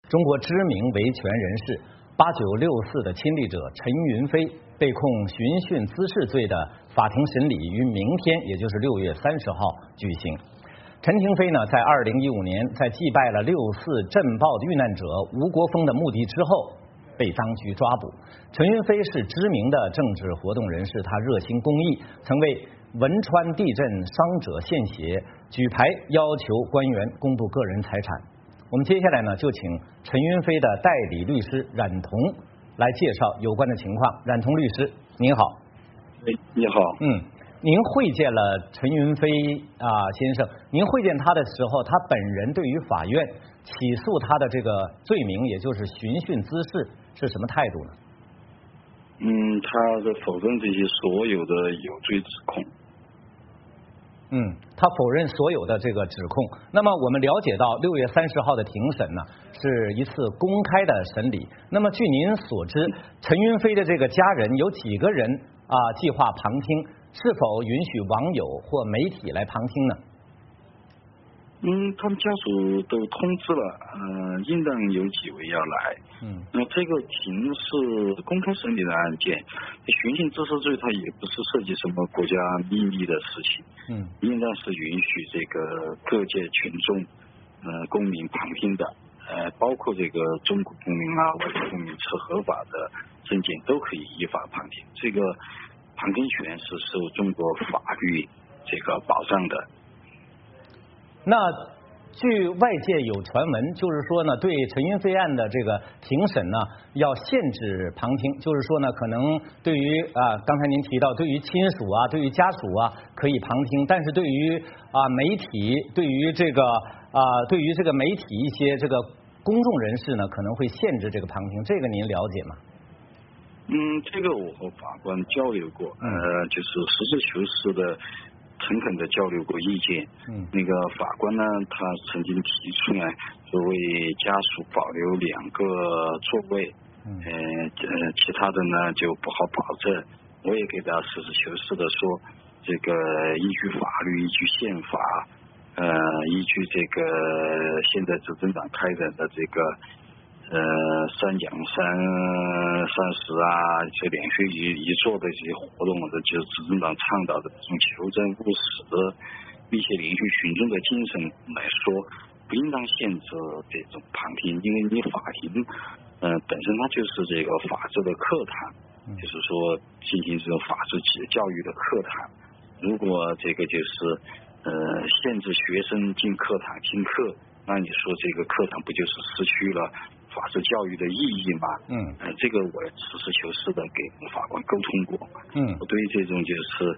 中国知名维权人士8964的亲历者陈云飞被控寻衅滋事罪的法庭审理于明天，也就是6月30号举行。陈廷飞呢，在2015年在祭拜了6·4震爆遇难者吴国峰的墓地之后，被当局抓捕。陈云飞是知名的政治活动人士，他热心公益，曾为汶川地震伤者献血，举牌要求官员公布个人财产。我们接下来呢，就请陈云飞的代理律师冉彤来介绍有关的情况。冉彤律师，您好。 你好。 您会见了陈云飞先生，您会见他的时候，他本人对于法院起诉他的这个罪名，也就是寻衅滋事，是什么态度呢？ 他的否认这些所有的有罪指控。 他否认所有的这个指控。那么我们了解到6月30号的庭审呢，是一次公开的审理。那么据您所知，陈云飞的这个家人有几个人计划旁听？是否允许网友或媒体来旁听呢？ 他们家属都通知了，应当有几位要来。那这个庭是公开审理的案件，寻衅滋事罪它也不是涉及什么国家秘密的事情，应当是允许这个各界群众公民旁听的，包括这个中国公民外国公民持合法的证件都可以依法旁听。这个旁听权是受中国法律这个保障的。 那据外界有传闻，就是说呢，对陈云飞案的这个庭审呢，要限制旁听，就是说呢，可能对于刚才您提到，对于亲属对于家属可以旁听，但是对于媒体，对于这个媒体一些这个公众人士呢，可能会限制这个旁听，这个您了解吗？ 这个我和法官交流过，就是实事求是的、诚恳的交流过意见。那个法官呢，他曾经提出呢，作为家属保留2个座位，其他的呢就不好保证。我也给他实事求是的说，这个依据法律、依据宪法，依据这个现在执政党开展的这个。3讲30就连续一做的这些活动，就是执政党倡导的这种求真务实、一些连续群众的精神来说，不应当限制这种旁听，因为你法庭本身它就是这个法治的课堂，就是说进行这种法治教育的课堂。如果这个就是限制学生进课堂听课，那你说这个课堂不就是失去了法治教育的意义吗？这个我实事求是的给法官沟通过。我对这种就是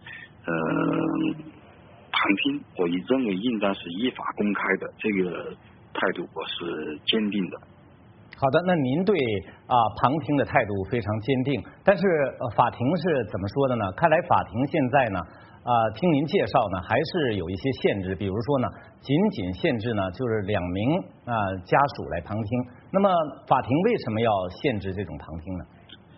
旁听，我认为应当是依法公开的，这个态度我是坚定的。 好的，那您对旁听的态度非常坚定，但是法庭是怎么说的呢？看来法庭现在呢，听您介绍呢，还是有一些限制，比如说呢，仅限制呢就是2名家属来旁听。那么法庭为什么要限制这种旁听呢？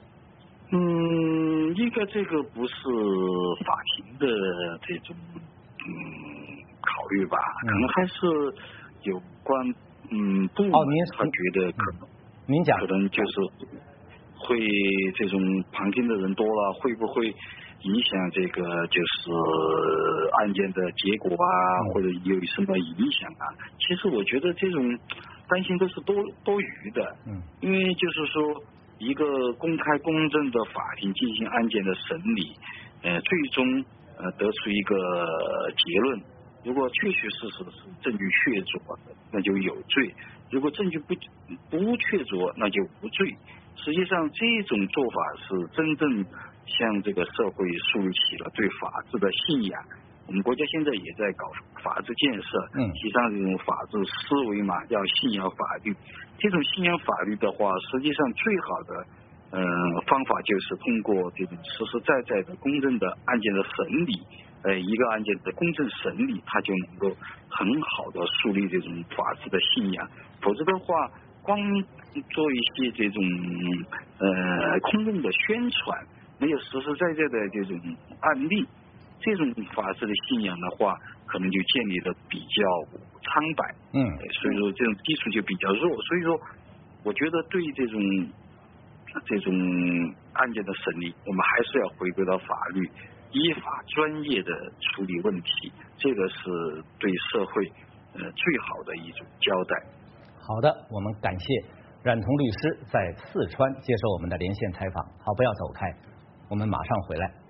应该这个不是法庭的这种考虑吧，可能还是有关部门他觉得可能您讲可能就是会这种旁听的人多了，会不会影响这个就是案件的结果或者有什么影响其实我觉得这种担心都是多余的。因为就是说一个公开公正的法庭进行案件的审理，最终得出一个结论，如果确确实实是证据确凿的，那就有罪；如果证据不确凿，那就无罪。实际上这种做法是真正向这个社会树立起了对法治的信仰。我们国家现在也在搞法治建设，提倡这种法治思维嘛，要信仰法律。这种信仰法律的话，实际上最好的方法就是通过这种实实在在的公正的案件的审理，一个案件的公正审理，它就能够很好的树立这种法治的信仰。否则的话，光做一些这种空洞的宣传，没有实实在在的这种案例，这种法治的信仰的话，可能就建立的比较苍白。所以说这种基础就比较弱。所以说我觉得对这种案件的审理，我们还是要回归到法律，依法专业的处理问题，这个是对社会最好的一种交代。 好的，我们感谢冉彤律师在四川接受我们的连线采访。好，不要走开，我们马上回来。